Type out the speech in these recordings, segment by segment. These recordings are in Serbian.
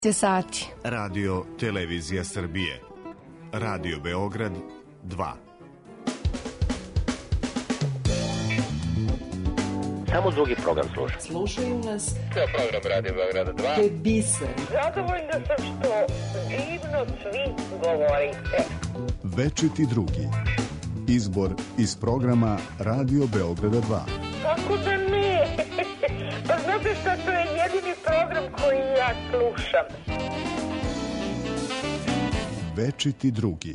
Sati. Radio Televizija Srbije. Radio Beograd 2. Samo drugi program sluša. Slušaju nas. To je program Radio Beograda 2. To je biser. Zadovoljna sam što divno svi govorite. Večiti drugi. Izbor iz programa Radio Beograda 2. Kako da ne? Pa znate šta, to je jedini program koji ja slušam. Večiti drugi.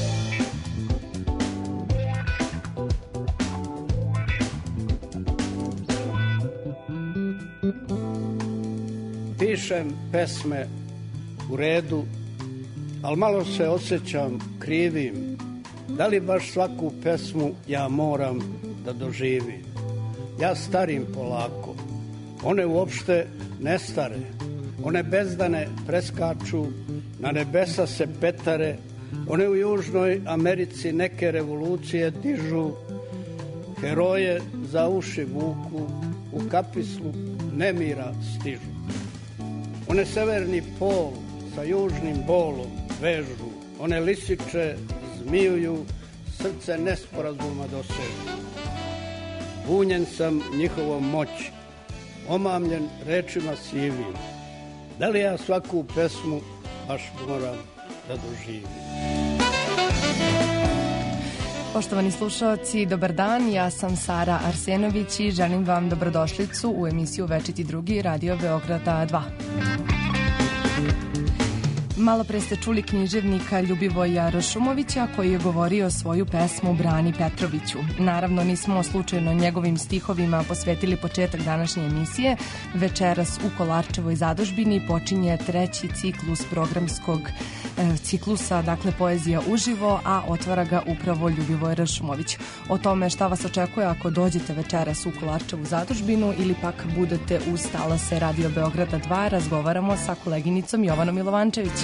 Pišem pesme u redu, ali malo se osjećam krivim. Da li baš svaku pesmu ja moram da doživim? Ja starim polako, one uopšte ne stare. One bezdane preskaču, na nebesa se petare. One u Južnoj Americi neke revolucije dižu. Heroje za uši vuku, u kapislu nemira stižu. One severni pol sa južnim bolom vežu. One lisiče zmijuju, srce nesporazuma dosežu. Bunjen sam njihovom moći, omamljen rečima sivim. Da li ja svaku pesmu baš moram da doživim? Poštovani slušaoci, dobar dan, ja sam Sara Arsenović i želim vam dobrodošlicu u emisiju Večiti drugi Radio Beograda 2. Malo pre ste čuli književnika Ljubivoja Rašumovića koji je govorio svoju pesmu Brani Petroviću. Naravno, nismo slučajno njegovim stihovima posvetili početak današnje emisije. Večeras u Kolarčevoj zadužbini počinje treći ciklus programskog ciklusa, dakle Poezija uživo, a otvara ga upravo Ljubivoj Rašumović. O tome šta vas očekuje ako dođete večeras u Kolarčevu zadužbinu ili pak budete uz talase Radio Beograda 2, razgovaramo sa koleginicom Jovanom Milovančević.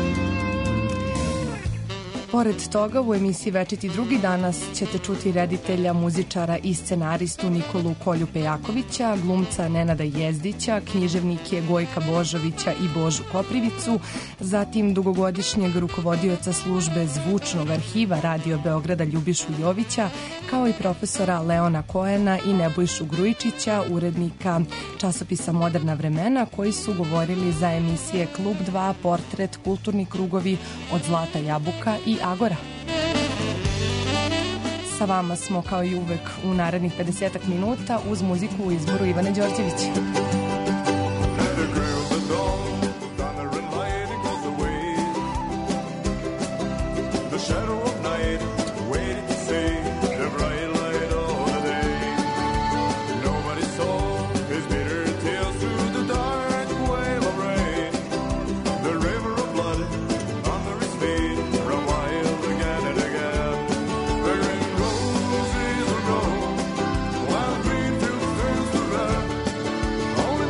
Pored toga, u emisiji Večiti drugi danas ćete čuti reditelja, muzičara i scenaristu Nikolu Kolju Pejakovića, glumca Nenada Jezdića, književnike Gojka Božovića i Božu Koprivicu, zatim dugogodišnjeg rukovodioca službe zvučnog arhiva Radio Beograda Ljubišu Jovića, kao i profesora Leona Koena i Nebojšu Grujičića, urednika časopisa Moderna vremena, koji su govorili za emisije Klub 2, Portret, Kulturni krugovi, Od zlata jabuka i Agora. Sa vama smo kao i uvek u narednih 50 minuta uz muziku u izboru Ivane Đorđević. Only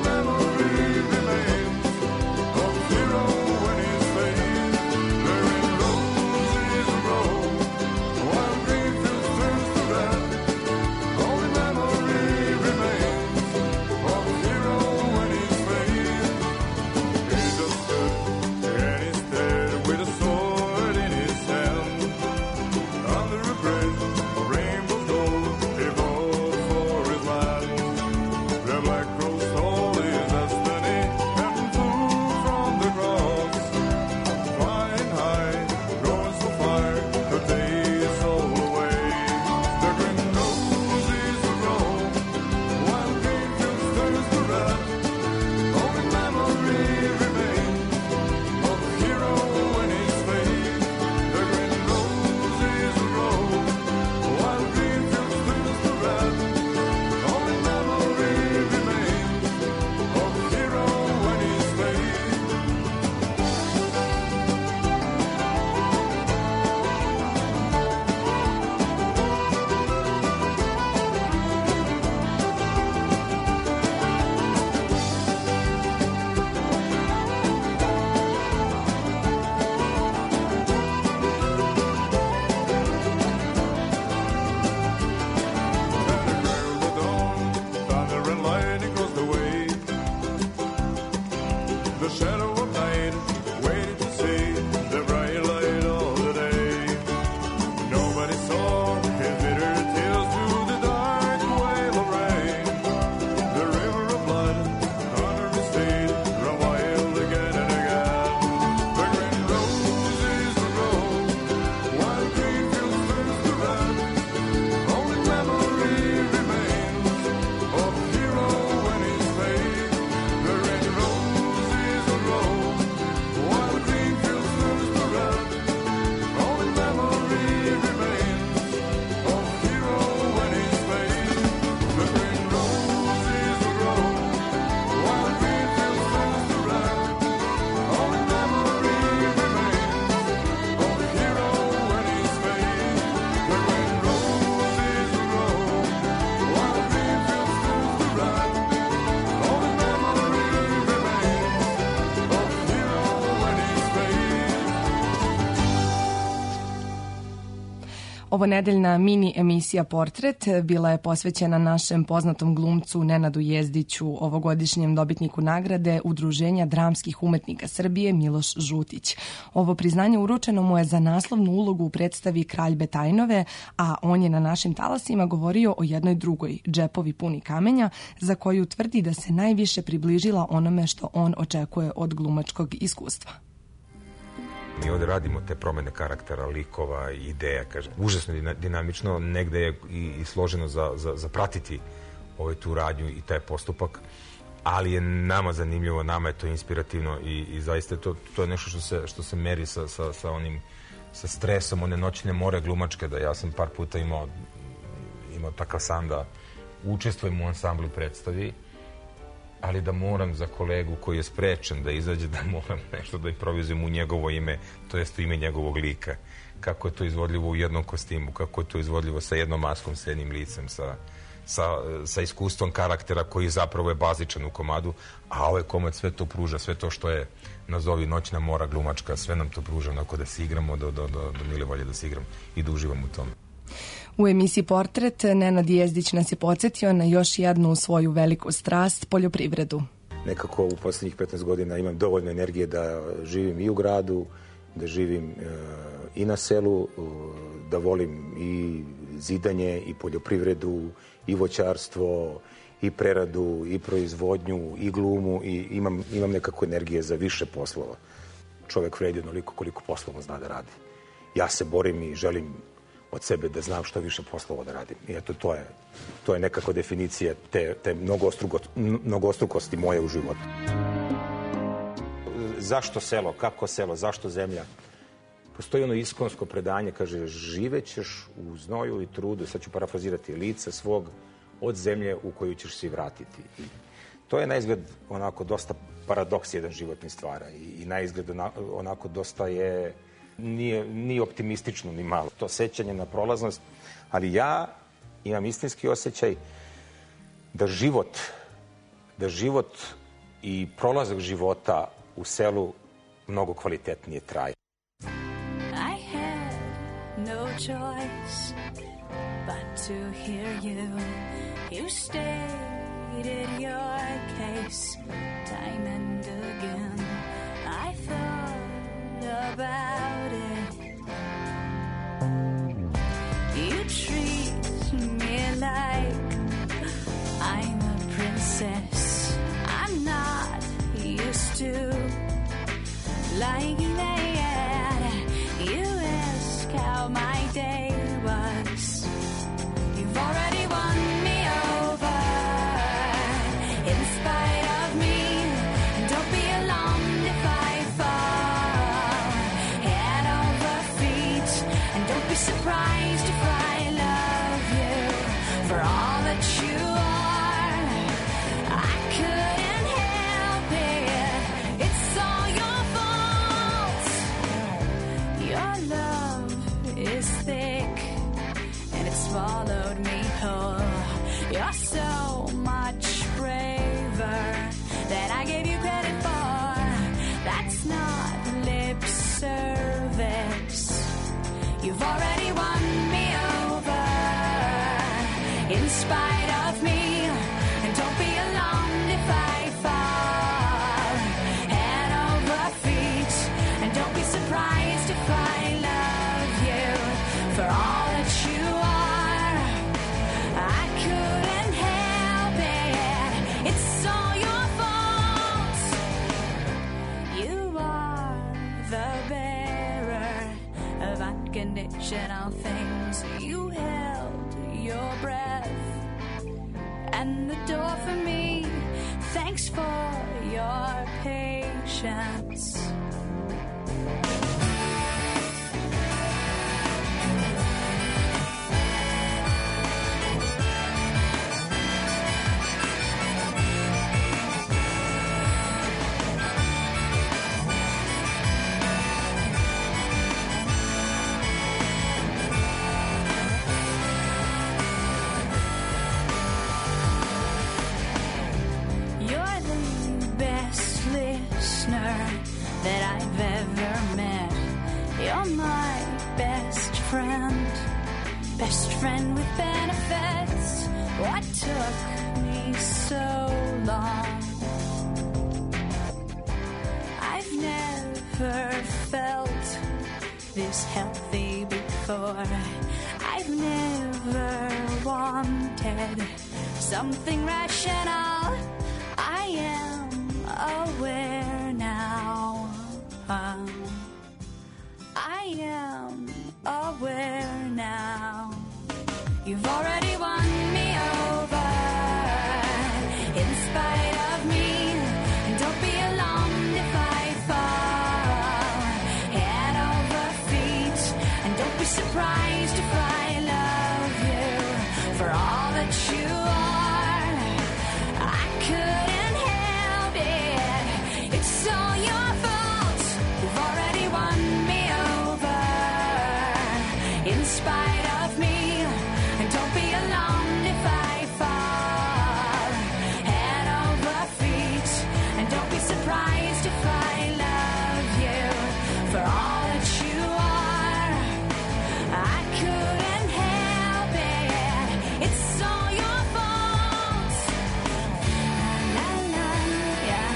Ovo nedeljna mini emisija Portret bila je posvećena našem poznatom glumcu Nenadu Jezdiću, ovogodišnjem dobitniku nagrade Udruženja dramskih umetnika Srbije Miloš Žutić. Ovo priznanje uručeno mu je za naslovnu ulogu u predstavi Kralj Betajnove, a on je na našim talasima govorio o jednoj drugoj, Džepovi puni kamenja, za koju tvrdi da se najviše približila onome što on očekuje od glumačkog iskustva. Mi ovde radimo te promene karaktera, likova, ideja, kažem. Užasno dinamično, negde je i složeno za pratiti tu radnju i taj postupak, ali je nama zanimljivo, nama je to inspirativno i zaista to je nešto što se meri sa stresom, one noćne more glumačke, da ja sam par puta imao takav san da učestvujem u ansamblu predstavi, ali da moram za kolegu koji je sprečen da izađe, da moram nešto da improvizujem u njegovo ime, to jest u ime njegovog lika. Kako je to izvodljivo u jednom kostimu, kako je to izvodljivo sa jednom maskom, sa jednim licem, sa iskustvom karaktera koji zapravo je bazičan u komadu, a ovaj komad sve to pruža, sve to što je nazovi noćna mora glumačka, sve nam to pruža onako da se igramo, do mile volje da se igram i da uživam u tome. U emisiji Portret Nenad Jezdić nas je podsjetio na još jednu svoju veliku strast, poljoprivredu. Nekako u poslednjih 15 godina imam dovoljno energije da živim i u gradu, da živim i na selu, da volim i zidanje, i poljoprivredu, i voćarstvo, i preradu, i proizvodnju, i glumu, i imam nekako energije za više poslova. Čovek vredi onoliko koliko poslova zna da radi. Ja se borim i želim od sebe da znam što više poslova da radim. I eto, to je nekako definicija te mnogostrukosti moje u životu. Zašto selo? Kako selo? Zašto zemlja? Postoji ono iskonsko predanje, kaže, živećeš u znoju i trudu, sad ću parafrazirati, lica svog od zemlje u koju ćeš se vratiti. I to je na izgled onako dosta paradoks jedan životni stvara i na izgled onako dosta je nije optimistično ni malo. To sećanje na prolaznost, ali ja imam istinski osjećaj da život i prolazak života u selu mnogo kvalitetnije traje. I had no choice but to hear you. You stated your case time and again. I thought about it. You treat me like I'm a princess. I'm not used to like that. You ask how my day was. You've already won me over in spite of me. And don't be alarmed if I fall head over feet. And don't be surprised if I love you for all that you are. I couldn't help it. It's all your fault. Your love is thick and it swallowed me whole. You're so much braver than I gave you credit for. That's not lip service. You've already won me over in spite of me. And don't be alarmed if I fall head over feet. And don't be surprised if I love you for all that you are. I couldn't help it. It's all your fault. You are the bearer of unconditional things. You held your breath and the door for me. Thanks for your patience. You're the best listener that I've ever met. You're my best friend. best friend with benefits. What took me so long? I've never felt this healthy before. I've never wanted something rational. I am aware now. I am aware now. You've already won me over in spite of me. And don't be alarmed if I fall head over feet. And don't be surprised if I love you for all that you are. I couldn't help it. It's all your fault. You've already won me over in spite of me. And don't be alarmed if I fall head over feet. And don't be surprised if I love you for all that you are. I couldn't help it. It's all your fault. La la, yeah,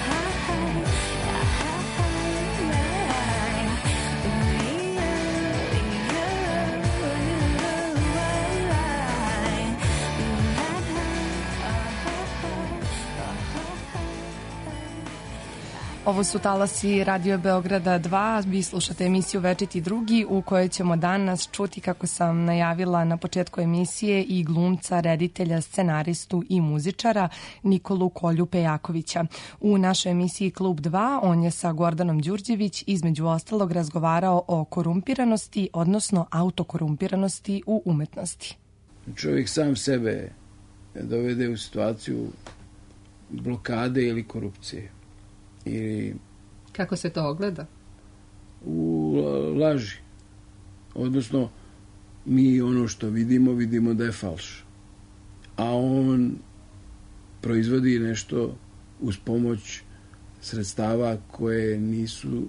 Ovo su talasi Radio Beograda 2, vi slušate emisiju Večiti drugi u kojoj ćemo danas čuti, kako sam najavila na početku emisije, i glumca, reditelja, scenaristu i muzičara Nikolu Kolju Pejakovića. U našoj emisiji Klub 2 on je sa Gordanom Đurđević između ostalog razgovarao o korumpiranosti, odnosno autokorumpiranosti u umetnosti. Čovjek sam sebe dovede u situaciju blokade ili korupcije. I kako se to ogleda? U laži. Odnosno, mi ono što vidimo da je falš. A on proizvodi nešto uz pomoć sredstava koje nisu,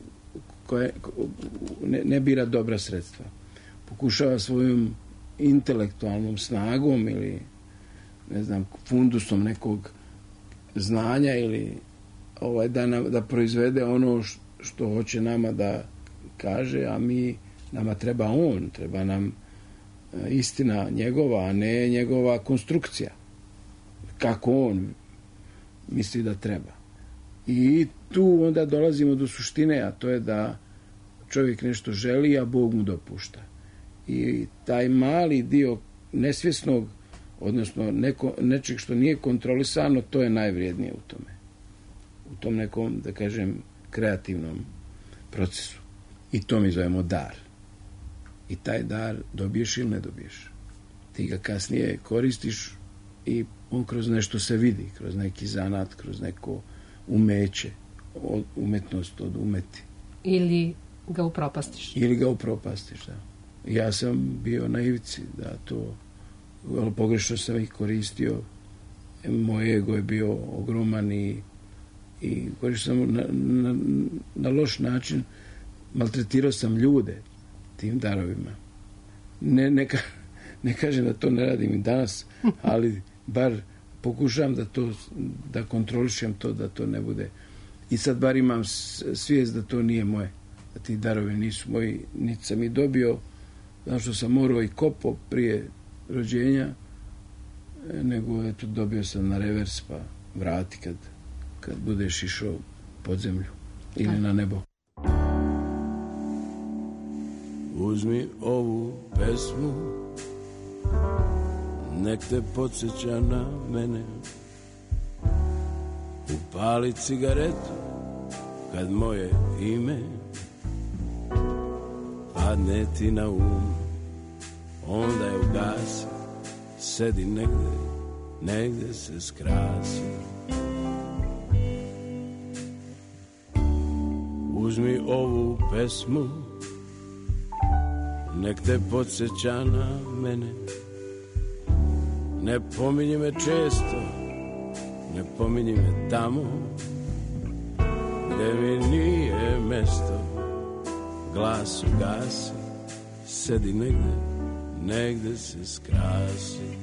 ne bira dobra sredstva. Pokušava svojom intelektualnom snagom ili, ne znam, fundusom nekog znanja ili da proizvede ono što hoće nama da kaže, a nama treba on, treba nam istina njegova, a ne njegova konstrukcija. Kako on misli da treba. I tu onda dolazimo do suštine, a to je da čovjek nešto želi, a Bog mu dopušta. I taj mali dio nesvjesnog, odnosno nečeg što nije kontrolisano, to je najvrijednije u tome. U tom nekom, da kažem, kreativnom procesu. I to mi zovemo dar. I taj dar dobiješ ili ne dobiješ. Ti ga kasnije koristiš i on kroz nešto se vidi, kroz neki zanat, kroz neko umeće, umetnost od umeti. Ili ga upropastiš. Da. Ja sam bio na ivici da to, pogrešno sam ih koristio. Moj ego je bio ogroman i koristio sam na loš način, maltretirao sam ljude tim darovima. Ne kažem da to ne radim i danas, ali bar pokušavam da kontrolišem to, da to ne bude. I sad bar imam svijest da to nije moje, da ti darovi nisu moji, niti sam ih dobio, znam što sam morao i kopao prije rođenja, nego eto dobio sam na revers, pa vrati kad budeš išao pod zemlju ili na nebo. Uzmi ovu pesmu, nek te podsjeća na mene. Upali cigaretu kad moje ime padne ti na um, onda je ugasi, sedi negde se skrasi. Uzmi ovu pesmu, nek te podsjeća na mene. Ne pominji me često, ne pominji me tamo gde mi nije mesto. Glas ugasi, sedi negde se skrasi.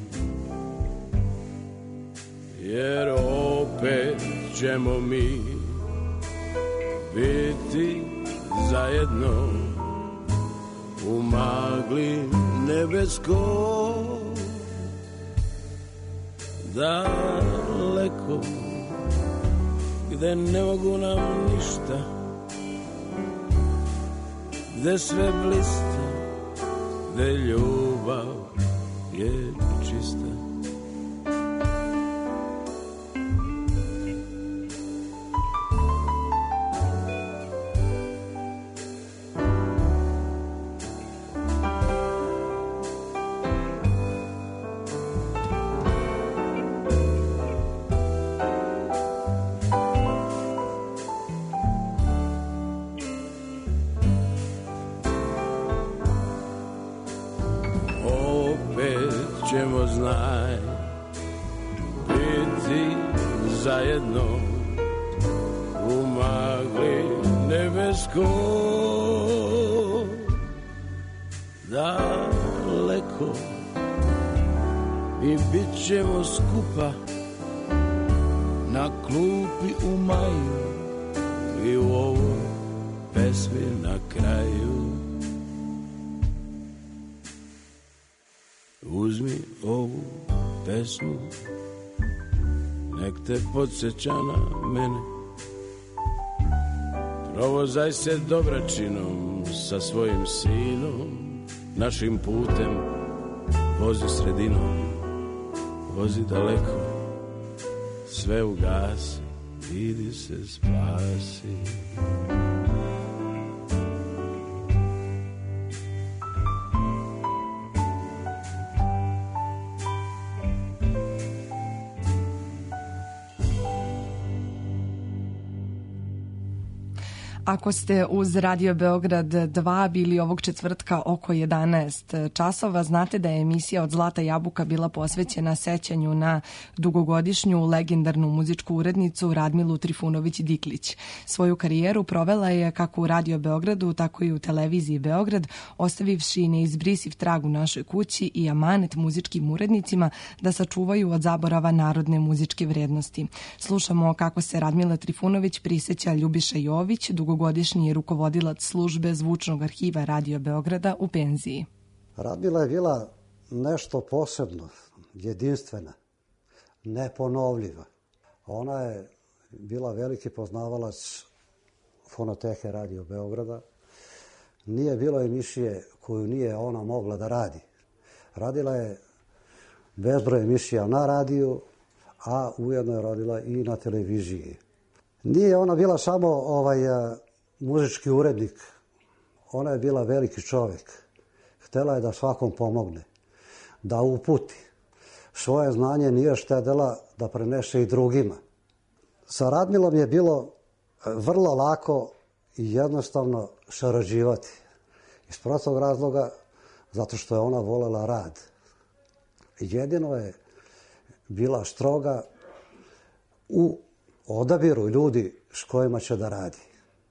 Jer opet ćemo mi biti zajedno u magli nebesko, daleko gde ne mogu nam ništa, gde sve blista, gde ljubav je čista. Ćemo znaj biti zajedno u magli nebesko, daleko, i bit ćemo skupa na klupi u maju i u ovoj pesmi na kraju. Uzmi ovu pesmu, nek te podsjeća na mene. Provozaj se dobračinom sa svojim sinom, našim putem vozi sredinom, vozi daleko, sve ugasi, idi se spasi. Ako ste uz Radio Beograd 2 bili ovog četvrtka oko 11 časova, znate da je emisija Od zlata jabuka bila posvećena sećanju na dugogodišnju legendarnu muzičku urednicu Radmilu Trifunović-Diklić. Svoju karijeru provela je kako u Radio Beogradu, tako i u televiziji Beograd, ostavivši neizbrisiv trag u našoj kući i amanet muzičkim urednicima da sačuvaju od zaborava narodne muzičke vrednosti. Slušamo kako se Radmila Trifunović priseća Ljubiša Jović, dugogodišnji rukovodilac službe Zvučnog arhiva Radio Beograda u penziji. Radmila je bila nešto posebno, jedinstvena, neponovljiva. Ona je bila veliki poznavalac fonoteke Radio Beograda. Nije bilo emisije koju nije ona mogla da radi. Radila je bezbroj emisija na radiju, a ujedno je radila i na televiziji. Nije ona bila samo muzički urednik, ona je bila veliki čovjek. Htela je da svakom pomogne, da uputi. Svoje znanje nije štedela da prenese i drugima. Sa Radmilom je bilo vrlo lako i jednostavno sarađivati. Iz prostog razloga, zato što je ona volela rad. Jedino je bila stroga u odabiru ljudi s kojima će da radi.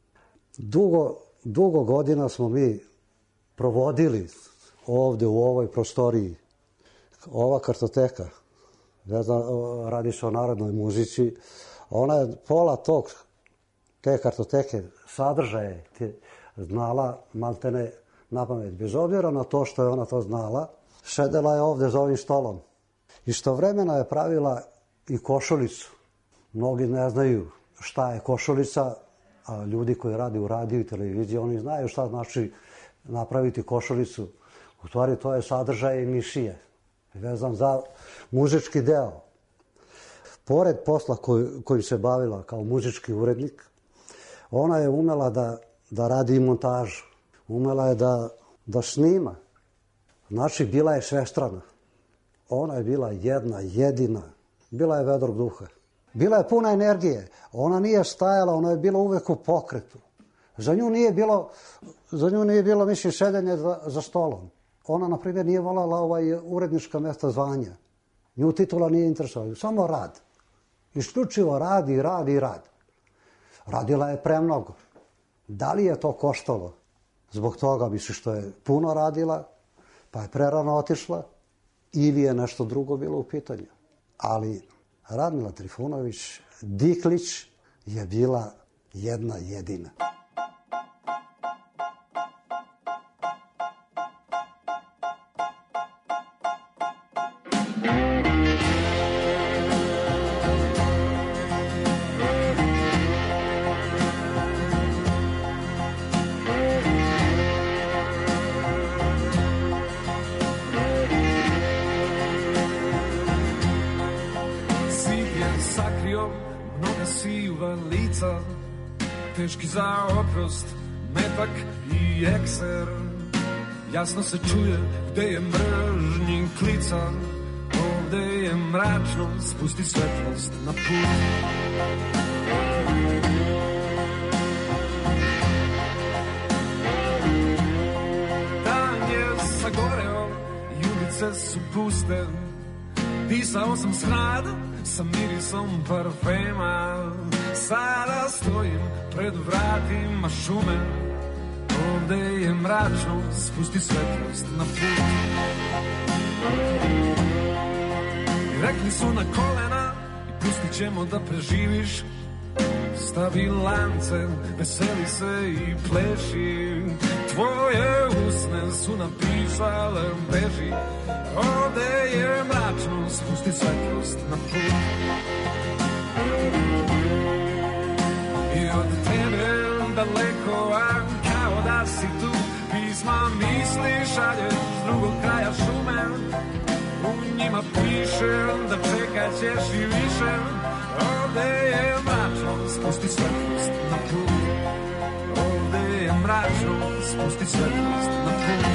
Dugo godina smo mi provodili ovde u ovoj prostoriji. Ova kartoteka, radi se o narodnoj muzici, ona je pola te kartoteke sadržaje znala maltene napamet. Bez obzira na to što je ona to znala, sedela je ovde za ovim stolom. Istovremeno je pravila i košulicu. Mnogi ne znaju šta je košulica, a ljudi koji radi u radiju i televiziji, oni znaju šta znači napraviti košulicu. U stvari to je sadržaj emisije, vezan za muzički deo. Pored posla kojim se bavila kao muzički urednik, ona je umela da radi i montažu. Umela je da snima. Znači, bila je svestrana. Ona je bila jedna, jedina. Bila je vedrog duha. Bila je puna energije. Ona nije stajala, ona je bila uvek u pokretu. Za nju nije bilo, mislim, sedenje za stolom. Ona, na primjer, nije voljela urednička mesta zvanja. Nju titula nije interesovala. Samo rad. Isključivo rad i rad i rad. Radila je premnogo. Da li je to koštalo? Zbog toga, mislim, što je puno radila, pa je prerano otišla ili je nešto drugo bilo u pitanju. Ali Radmila Trifunović Diklić je bila jedna jedina. Teški za oprost, metak i ekser. Jasno se čuje gde je mržnji klica. Ovde je mračno, spusti svetlost na put. Dan je sagoreo i ulice su puste. Pisao sam s hradom, sa mirisom parfema. Sada stojim pred vratima šume. Ovde je mračno, spusti svetlost na put. I rekli su na kolena i pustit ćemo da preživiš. Stavi lance, veseli se i pleši. Tvoje usne su napisale beži. Ovde je mračno, spusti svetlost na put. I od tebe daleko, a kao da si tu. Pisma misli šalješ s drugog kraja šume. U njima piše da čekat ćeš i više. Ovde je mračno, spusti svetlost na put. Ovde je mračno, spusti svetlost na put.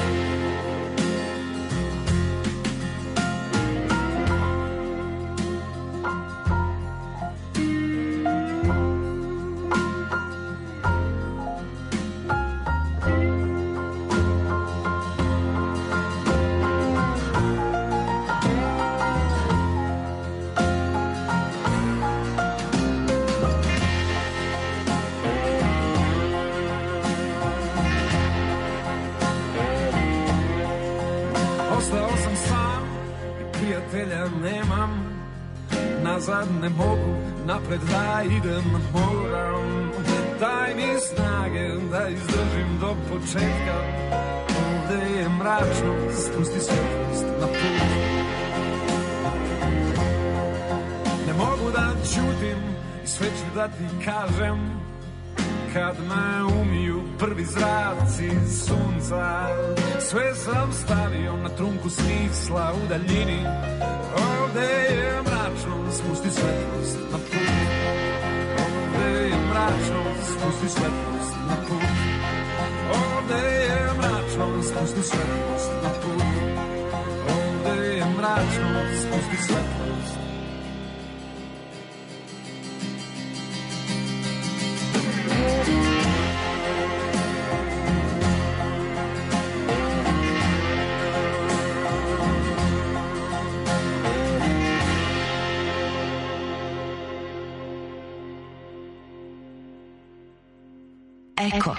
Nazad ne mogu, napred da idem moram. Daj mi snage da izdržim do početka. Ovde je mračno, spusti svetlost na put. Ne mogu da ćutim i sve ću da ti kažem. Kad me umiju prvi zraci sunca. Sve sam stavio na trunku smisla u daljini. Ovde je mračno, spusti svetlost na put. Ovde je mračno, spusti svetlost na put. Ovde je mračno, spusti svetlost na put. Ovde je mračno, spusti svetlost. Eko.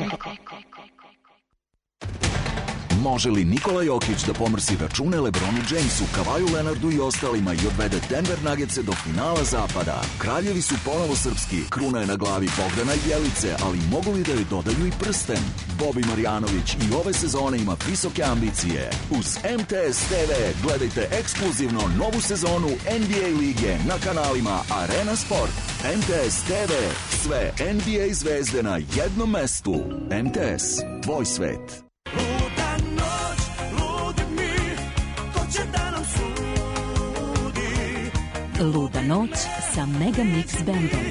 Može li Nikola Jokić da pomrsi račune LeBronu Jamesu, Kavaju Leonardu i ostalima i odvede Denver Nuggetse do finala zapada? Kraljevi su ponovo srpski, kruna je na glavi Bogdana i Bjelice, ali mogu li da joj dodaju i prsten? Bobi Marjanović i ove sezone ima visoke ambicije. Uz MTS TV gledajte ekskluzivno novu sezonu NBA lige na kanalima Arena Sport. MTS TV, sve NBA zvezde na jednom mestu. MTS, tvoj svet. Luda noć sa Mega Mix Bandom.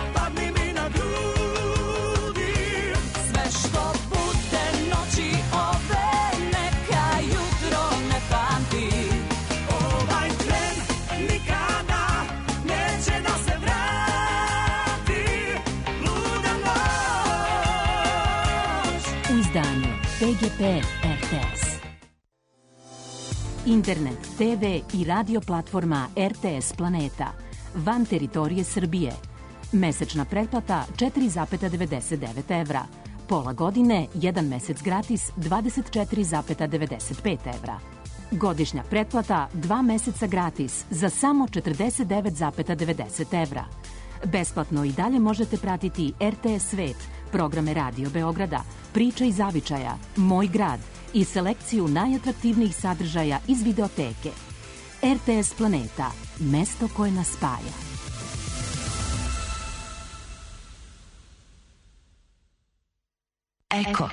Sve što bude noći ove, neka jutro ne pamti. Ovaj tren nikada neće da se vrati. Luda noć. U izdanju PGP RTS. Internet, TV i radio platforma RTS Planeta. Van teritorije Srbije. Mesečna pretplata 4,99 evra. Pola godine, 1 mesec gratis 24,95 evra. Godišnja pretplata 2 meseca gratis za samo 49,90 evra. Besplatno i dalje možete pratiti RTS Svet, programe Radio Beograda, Priče iz zavičaja, Moj grad i selekciju najatraktivnijih sadržaja iz videoteke. RTS Planeta, mesto koje nas spaja. Eko.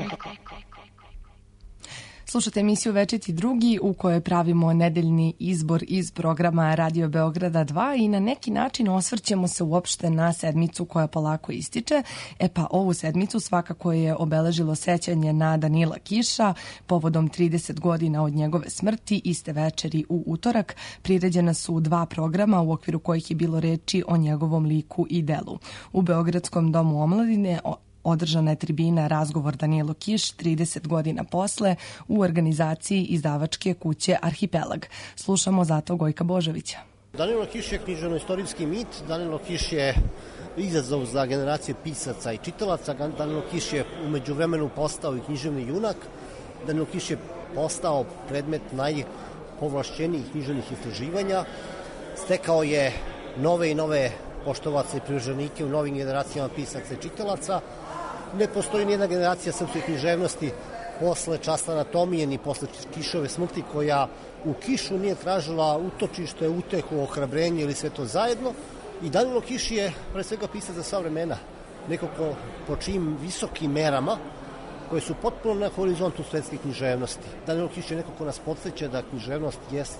Slušate emisiju Večiti drugi u kojoj pravimo nedeljni izbor iz programa Radio Beograda 2 i na neki način osvrćemo se uopšte na sedmicu koja polako ističe. Pa ovu sedmicu svakako je obeležilo sećanje na Danila Kiša povodom 30 godina od njegove smrti. Iste večeri u utorak priređena su 2 programa u okviru kojih je bilo reči o njegovom liku i delu. U Beogradskom domu omladine održana je tribina Razgovor Danilo Kiš 30 godina posle u organizaciji izdavačke kuće Arhipelag. Slušamo zato Gojka Božovića. Danilo Kiš je književno-istorijski mit, Danilo Kiš je izazov za generacije pisaca i čitalaca, Danilo Kiš je umeđu vremenu postao i književni junak, Danilo Kiš je postao predmet najpovlašćenijih književnih istraživanja, stekao je nove i nove poštovaca i privrženike u novim generacijama pisaca i čitalaca. Ne postoji nijedna generacija srpske književnosti posle Časla anatomije ni posle Kišove smrti koja u Kišu nije tražila utočište, utehu, ohrabrenje ili sve to zajedno. I Danilo Kiš je pre svega pisac za sva vremena, neko po čijim visokim merama koje su potpuno na horizontu svetske književnosti. Danilo Kiš je neko ko nas podsjeća da književnost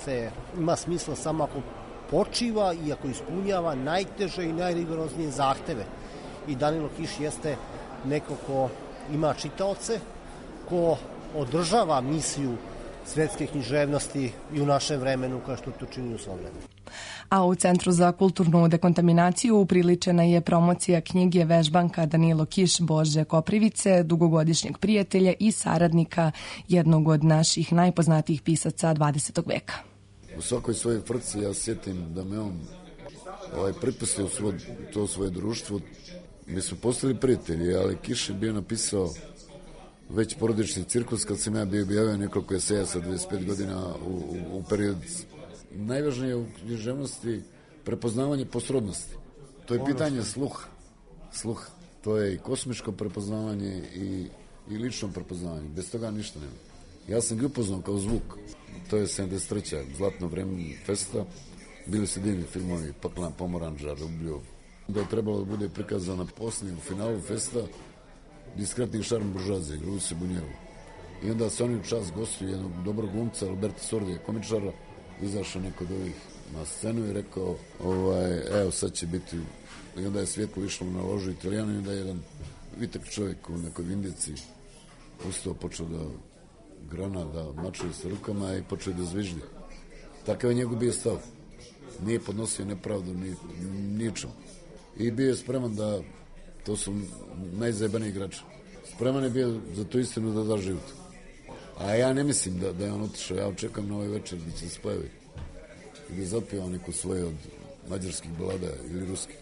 ima smisla samo ako počiva i ako ispunjava najteže i najrigoroznije zahteve. I Danilo Kiš jeste neko ko ima čitaoce, ko održava misiju svetske književnosti i u našem vremenu, kao što to čini u svom vremenu. A u Centru za kulturnu dekontaminaciju upriličena je promocija knjige vežbanka Danilo Kiš Bože Koprivice, dugogodišnjeg prijatelja i saradnika jednog od naših najpoznatijih pisaca 20. veka. U svakoj svojoj frci ja sjetim da me on pripustio to svoje društvo. Mi smo postali prijatelji, ali Kiš je bio napisao već porodični cirkus kad sam ja bio objavio nekoliko eseja sa 25 godina u period. Najvažnije u književnosti prepoznavanje po srodnosti. To je pitanje sluha. To je i kosmičko prepoznavanje i lično prepoznavanje. Bez toga ništa nema. Ja sam ga upoznao kao zvuk. To je 73. Zlatno vreme festa. Bili su divni filmovi, Paklan Pomoranđa, Rubljov. Da je trebalo da bude prikazana poslije u finalu festa Diskretni šarm buržazije, Grusi Bunjevu. I onda se oni u čast gostuju jednog dobrog glumca, Alberta Sordija, komičara, izašao neko od ovih na scenu i rekao, evo sad će biti, i onda je svjetlo išlo na ložu Italijanu i onda je jedan vitak čovjek u nekoj vindici ustao, počeo da grana, da mačuje sa rukama i počeo da zviždi. Takav je njegov bio stav. Nije podnosio nepravdu ničom. I bio je spreman da, to su najzajebaniji igrači, spreman je bio za tu istinu da da život. A ja ne mislim da je on otišao, ja očekam na ovaj večer da će se pojavi i da zapijeva neku svoje od mađarskih balada ili ruskih.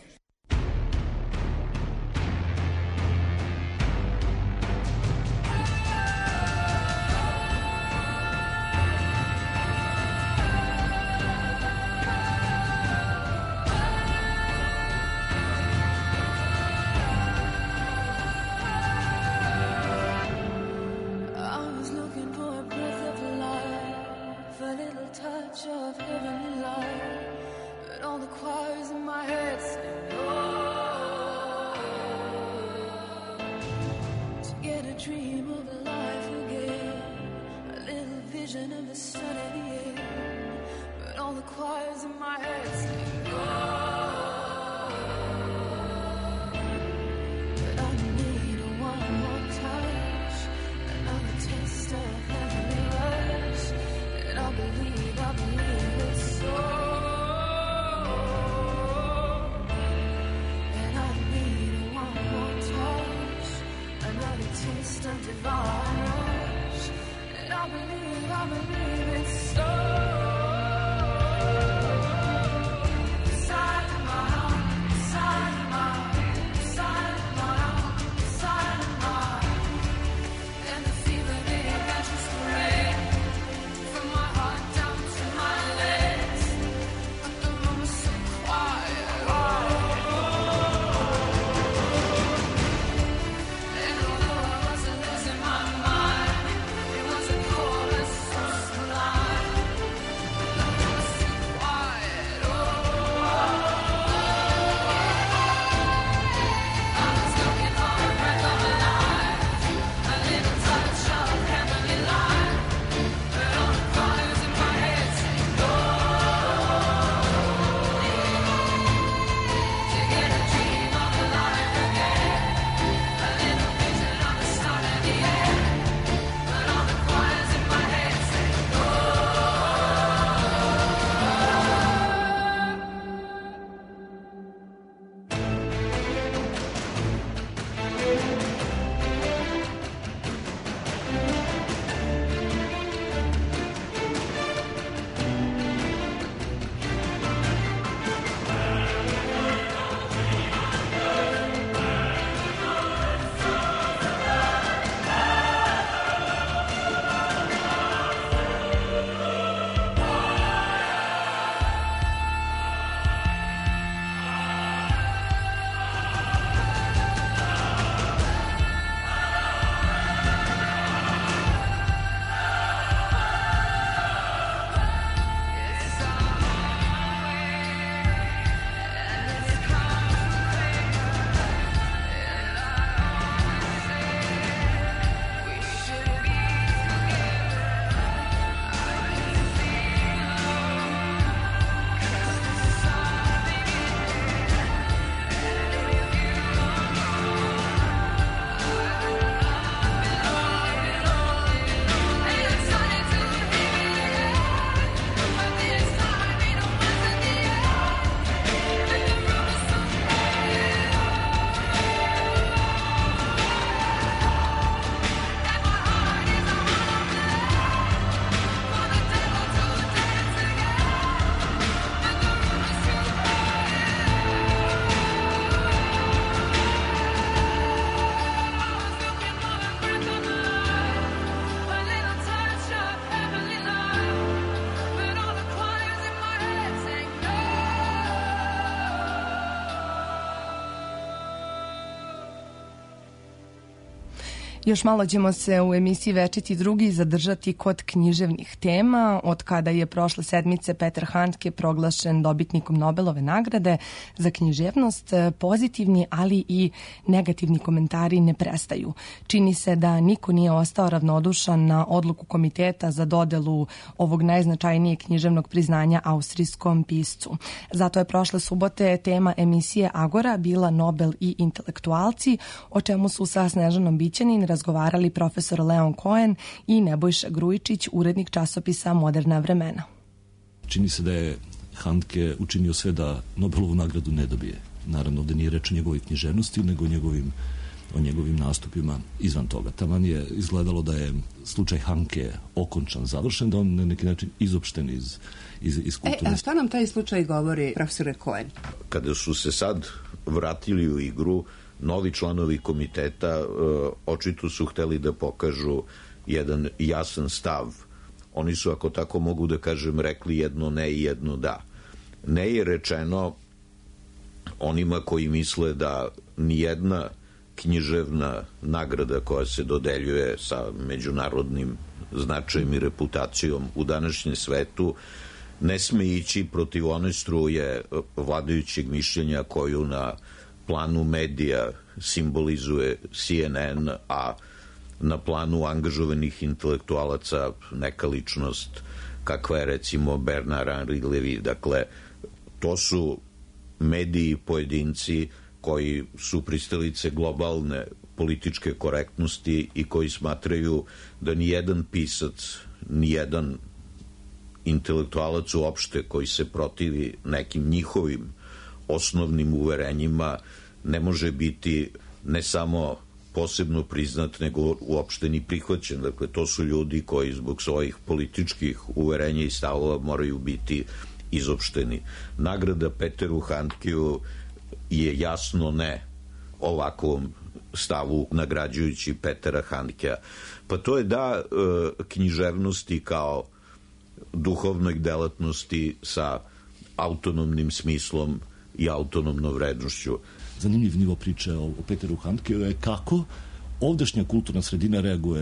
Još malo ćemo se u emisiji Večiti drugi zadržati kod književnih tema. Od kada je prošle sedmice Peter Handke proglašen dobitnikom Nobelove nagrade za književnost, pozitivni, ali i negativni komentari ne prestaju. Čini se da niko nije ostao ravnodušan na odluku komiteta za dodelu ovog najznačajnijeg književnog priznanja austrijskom piscu. Zato je prošle subote tema emisije Agora bila Nobel i intelektualci, o čemu su sa Snežanom Bićanin razgovarali profesor Leon Cohen i Nebojša Grujičić, urednik časopisa Moderna vremena. Čini se da je Handke učinio sve da Nobelovu nagradu ne dobije. Naravno da nije reč o njegovoj književnosti, nego o njegovim nastupima izvan toga. Taman je izgledalo da je slučaj Handke okončan, završen, da on na neki način izopšten iz kulture. A šta nam taj slučaj govori, profesore Cohen? Kada su se sad vratili u igru, novi članovi komiteta očito su hteli da pokažu jedan jasan stav. Oni su, ako tako mogu da kažem, rekli jedno ne i jedno da. Ne je rečeno onima koji misle da nijedna književna nagrada koja se dodeljuje sa međunarodnim značajem i reputacijom u današnjem svetu ne sme ići protiv one struje vladajućeg mišljenja koju na planu medija simbolizuje CNN, a na planu angažovanih intelektualaca neka ličnost kakva je recimo Bernard Henri Lévy. Dakle, to su mediji i pojedinci koji su pristalice globalne političke korektnosti i koji smatraju da nijedan pisac, nijedan intelektualac uopšte koji se protivi nekim njihovim osnovnim uverenjima ne može biti ne samo posebno priznat, nego uopšte ni prihvaćen. Dakle, to su ljudi koji zbog svojih političkih uverenja i stavova moraju biti izopšteni. Nagrada Peteru Handkeu je jasno ne ovakvom stavu nagrađujući Petera Handkea. Pa to je da književnosti kao duhovnoj delatnosti sa autonomnim smislom i autonomnom vrednošću. Zanimljiv nivo priče o Peteru Handkeu je kako ovdašnja kulturna sredina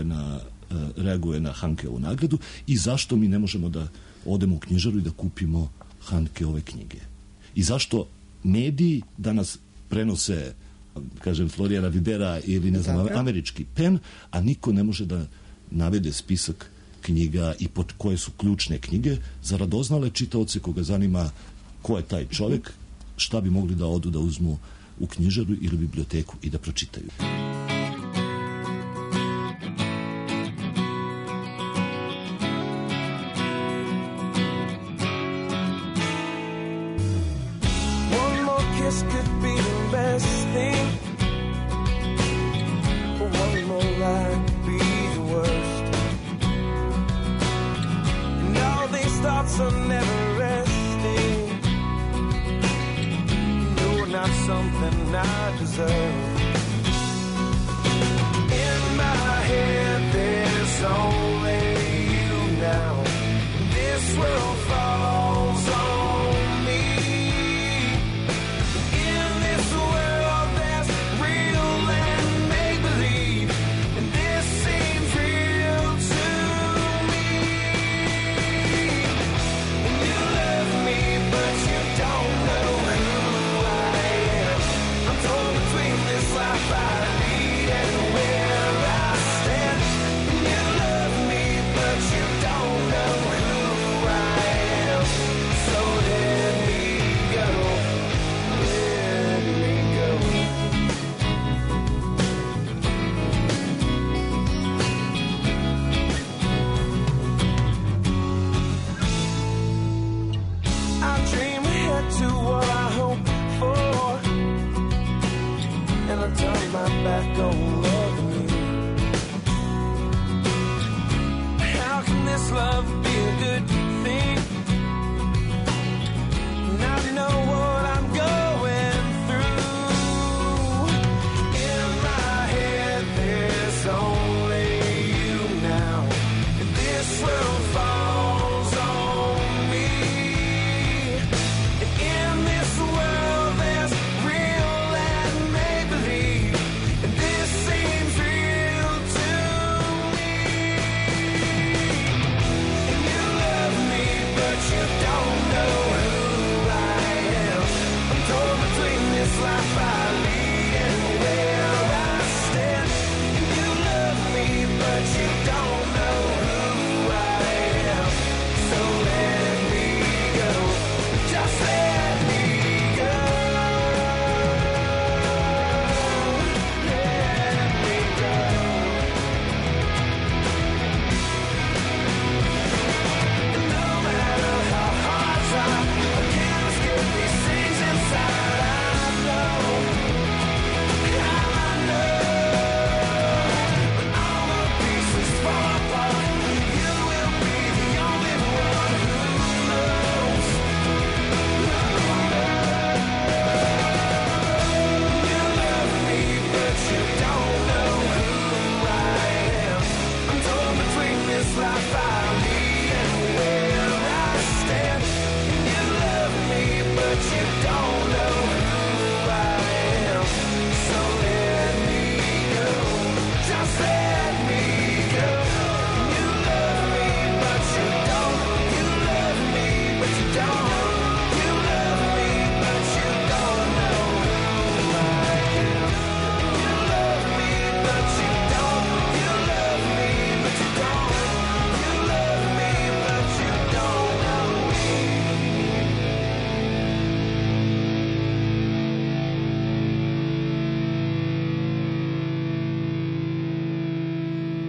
reaguje na Handkeovu nagradu i zašto mi ne možemo da odemo u knjižaru i da kupimo Handkeove knjige. I zašto mediji danas prenose, kažem, Florijana Vibera ili ne znam, američki Pen, a niko ne može da navede spisak knjiga i pod koje su ključne knjige za radoznale čitaoce koga zanima ko je taj čovjek, šta bi mogli da odu da uzmu u knjižaru ili biblioteku i da pročitaju. One more kiss could be the best thing. One more lie could be the worst. And all these thoughts are never resting. No, not something I deserve.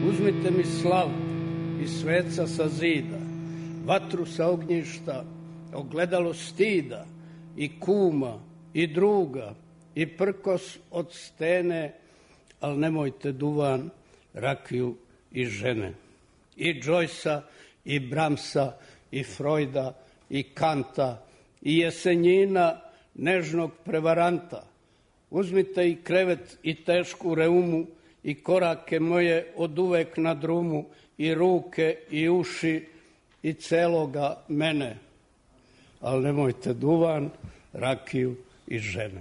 Uzmite mi slavu i sveca sa zida, vatru sa ognjišta, ogledalo stida, i kuma, i druga, i prkos od stene, al nemojte duvan, rakiju i žene. I Joycea, i Bramsa, i Freuda, i Kanta, i Jesenjina, nežnog prevaranta. Uzmite i krevet i tešku reumu, i korake moje od uvek na drumu, i ruke i uši, i celoga mene. Ali nemojte duvan, rakiju i žene.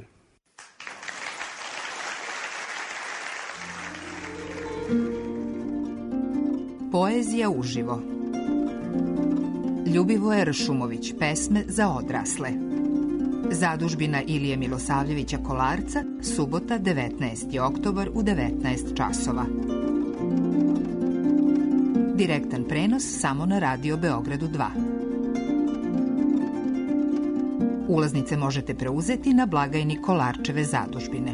Poezija uživo. Ljubivoje Ršumović, pesme za odrasle. Zadužbina Ilije Milosavljevića Kolarca, subota 19. oktobar u 19 časova. Direktan prenos samo na Radio Beogradu 2. Ulaznice možete preuzeti na blagajni Kolarčeve zadužbine.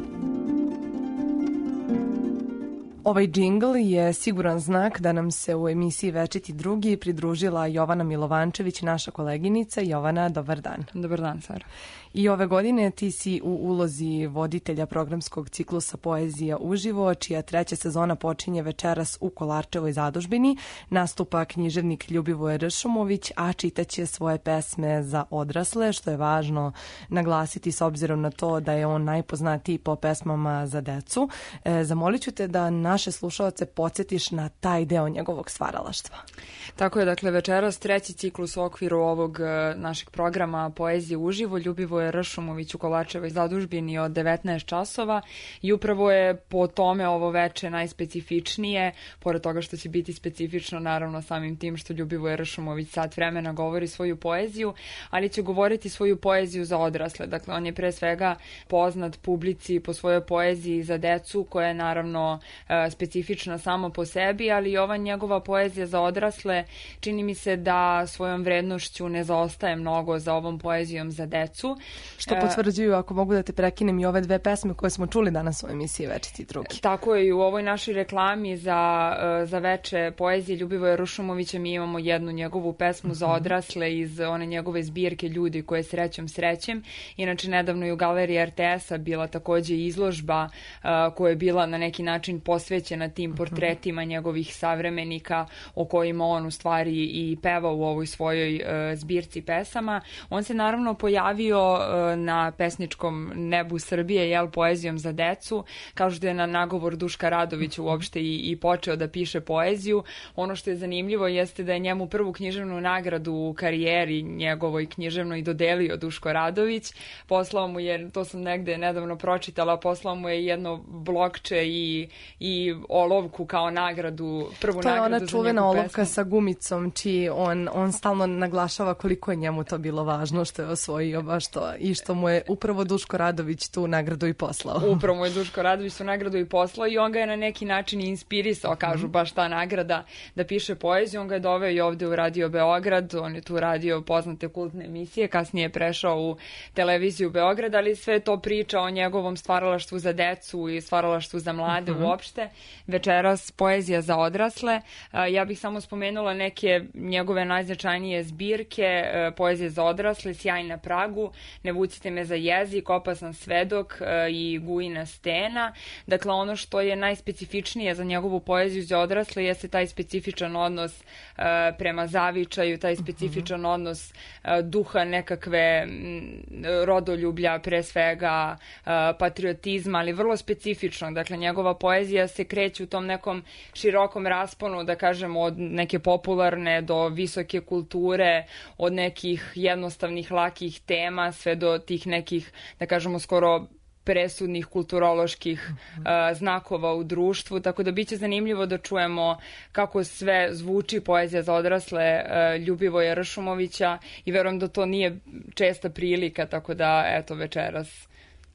Ovaj džingl je siguran znak da nam se u emisiji Večiti drugi pridružila Jovana Milovančević, naša koleginica. Jovana, dobar dan. Dobar dan, Sara. I ove godine ti si u ulozi voditelja programskog ciklusa Poezija uživo, čija 3. sezona počinje večeras u Kolarčevoj zadužbini. Nastupa književnik Ljubivoje Ršumović, a čitaće svoje pesme za odrasle, što je važno naglasiti s obzirom na to da je on najpoznatiji po pesmama za decu. Zamolit ću te da naše slušalce podsjetiš na taj deo njegovog stvaralaštva. Tako je, dakle, večeras 3. ciklus u okviru ovog našeg programa Poezije uživo. Ljubivoje Ršumović u Kolarčevoj zadužbini od 19 časova i upravo je po tome ovo veče najspecifičnije, pored toga što će biti specifično naravno samim tim što Ljubivoje Ršumović sat vremena govori svoju poeziju, ali će govoriti svoju poeziju za odrasle. Dakle, on je pre svega poznat publici po svojoj poeziji za decu, koja je naravno specifična samo po sebi, ali i ova njegova poezija za odrasle čini mi se da svojom vrednošću ne zaostaje mnogo za ovom poezijom za decu. Što potvrđuju, ako mogu da te prekinem, i ove dve pesme koje smo čuli danas u emisiji Večiti drugi. Tako je, i u ovoj našoj reklami za veče poezije Ljubivoja Ršumovića mi imamo jednu njegovu pesmu za odrasle iz one njegove zbirke Ljudi koje srećem. Inače, nedavno i u galeriji RTS-a bila takođe izložba koja je bila na neki način posvećena tim portretima njegovih savremenika o kojima on u stvari i peva u ovoj svojoj zbirci pesama. On se naravno pojavio na pesničkom nebu Srbije, poezijom za decu. Kažu da je na nagovor Duška Radovića uopšte i počeo da piše poeziju. Ono što je zanimljivo jeste da je njemu prvu književnu nagradu u karijeri njegovoj književnoj dodelio Duško Radović. Poslao mu je, to sam negde nedavno pročitala, poslao mu je jedno blokče i olovku kao nagradu, prvu nagradu za njegovu pesmu. To je ona čuvena olovka sa gumicom, čiji on stalno naglašava koliko je njemu to bilo važno što je osvojio baš to i što mu je upravo Duško Radović tu nagradu i poslao. Upravo mu je Duško Radović tu nagradu i poslao i on ga je na neki način inspirisao, kažu baš ta nagrada, da piše poeziju. On ga je doveo i ovde u Radio Beograd, on je tu radio poznate kultne emisije, kasnije je prešao u televiziju Beograd, ali sve to priča o njegovom stvaralaštvu za decu i stvaralaštvu za mlade uopšte. Večeras poezija za odrasle. Ja bih samo spomenula neke njegove najznačajnije zbirke. Poezije za odrasle, Sjaj na pragu, Ne vucite me za jezik, Opasan svedok i Gujina stena. Dakle, ono što je najspecifičnije za njegovu poeziju za odrasle jeste taj specifičan odnos prema zavičaju, taj specifičan odnos duha nekakve rodoljublja, pre svega patriotizma, ali vrlo specifično. Dakle, njegova poezija se kreće u tom nekom širokom rasponu, da kažemo, od neke popularne do visoke kulture, od nekih jednostavnih, lakih tema, sve do tih nekih, da kažemo, skoro presudnih kulturoloških znakova u društvu, tako da biće zanimljivo da čujemo kako sve zvuči poezija za odrasle Ljubivoja Ršumovića i verujem da to nije česta prilika, tako da eto večeras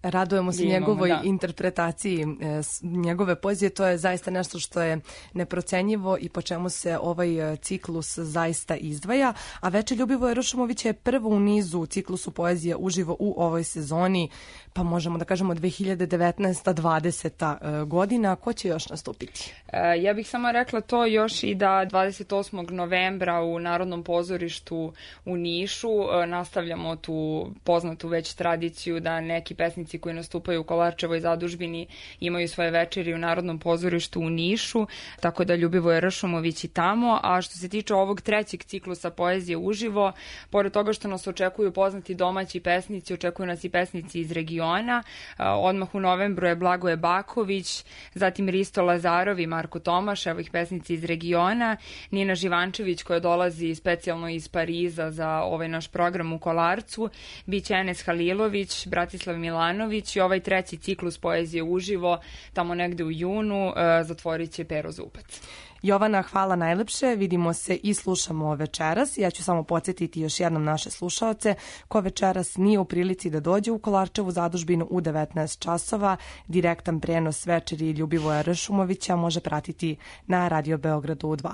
Radujemo se njegovoj interpretaciji njegove poezije. To je zaista nešto što je neprocenjivo i po čemu se ovaj ciklus zaista izdvaja. A Veče Ljubivoje Ršumovića je prvo u nizu ciklusu poezije uživo u ovoj sezoni, pa možemo da kažemo 2019-2020 godina. Ko će još nastupiti? Ja bih samo rekla to još i da 28. novembra u Narodnom pozorištu u Nišu nastavljamo tu poznatu već tradiciju da neki pesnici koji nastupaju u Kolarčevoj zadužbini imaju svoje večeri u Narodnom pozorištu u Nišu, tako da Ljubivoje Ršumović i tamo. A što se tiče ovog trećeg ciklusa poezije uživo, pored toga što nas očekuju poznati domaći pesnici, očekuju nas i pesnici iz regiona. Odmah u novembru je Blagoje Baković, zatim Risto Lazarov i Marko Tomaš, evo ih pesnici iz regiona, Nina Živančević koja dolazi specijalno iz Pariza za ovaj naš program u Kolarcu, biće Enes Halilović, Bratislav Milanović i ovaj treći ciklus poezije uživo, tamo negde u junu, zatvorit će Pero Zupac. Jovana, hvala najlepše, vidimo se i slušamo večeras. Ja ću samo podsjetiti još jednom naše slušaoce ko večeras nije u prilici da dođe u Kolarčevu zadužbinu u 19 časova. Direktan prenos večeri Ljubivoja Ršumovića može pratiti na Radio Beogradu u 2.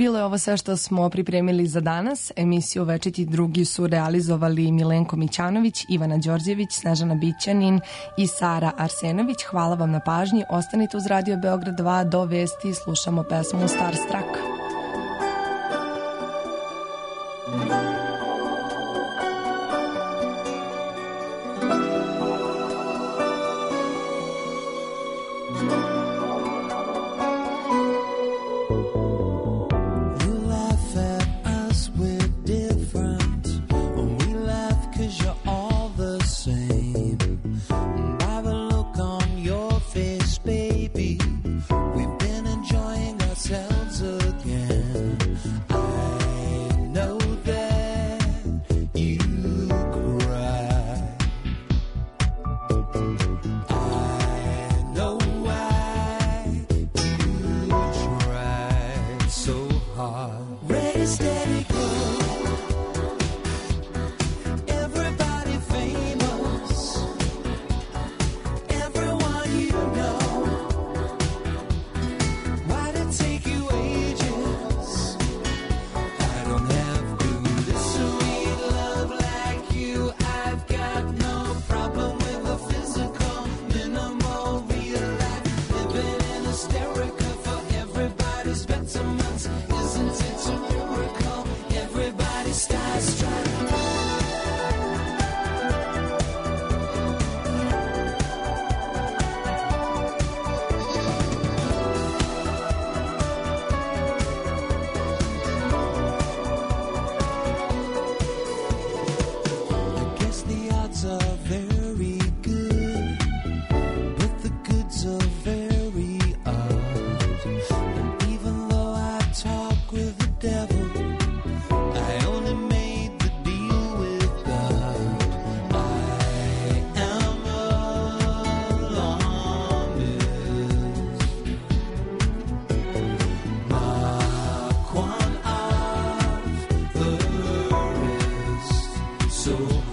Bilo je ovo sve što smo pripremili za danas. Emisiju Večiti drugi su realizovali Milenko Mićanović, Ivana Đorđević, Snežana Bićanin i Sara Arsenović. Hvala vam na pažnji. Ostanite uz Radio Beograd 2 do vesti. Slušamo pesmu Starstruck. So